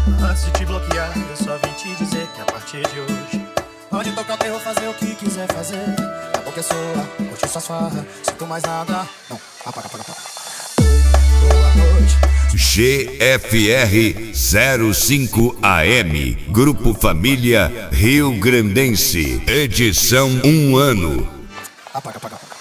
Antes de te bloquear, eu só vim te dizer que a partir de hoje pode tocar o terror, fazer o que quiser fazer. A boca é sua, curte suas farras, sinto mais nada. Não, apaga, apaga, apaga. Oi, boa noite. GFR 05 AM, Grupo Família Rio Grandense, edição 1 ano. Apaga, apaga, apaga.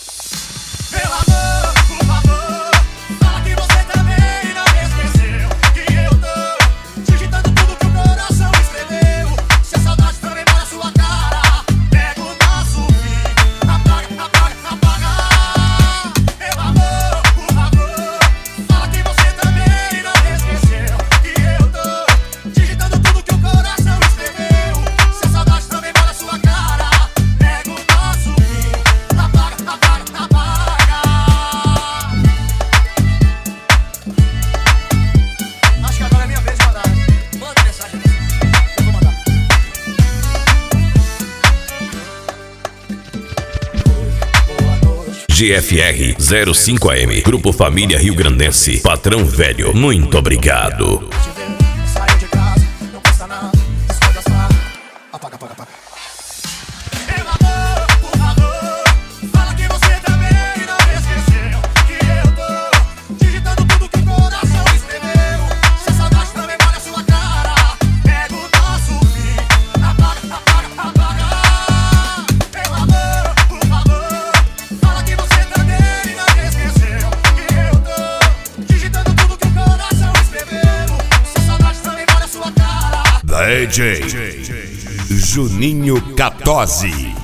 GFR 05 AM, Grupo Família Rio Grandense, patrão velho, muito obrigado. Saiu de casa, não custa nada, esconde as farras. Apaga, apaga, apaga. Meu amor, por favor, fala que você também não esqueceu que eu tô digitando tudo que o coração escreveu. Se a saudade também molha a sua cara, pega o nosso fim. Apaga, apaga, apaga. Meu amor, por favor, fala que você também não esqueceu que eu tô digitando tudo que o coração escreveu. Se a saudade também molha a sua cara. DJ Juninho Catozzi.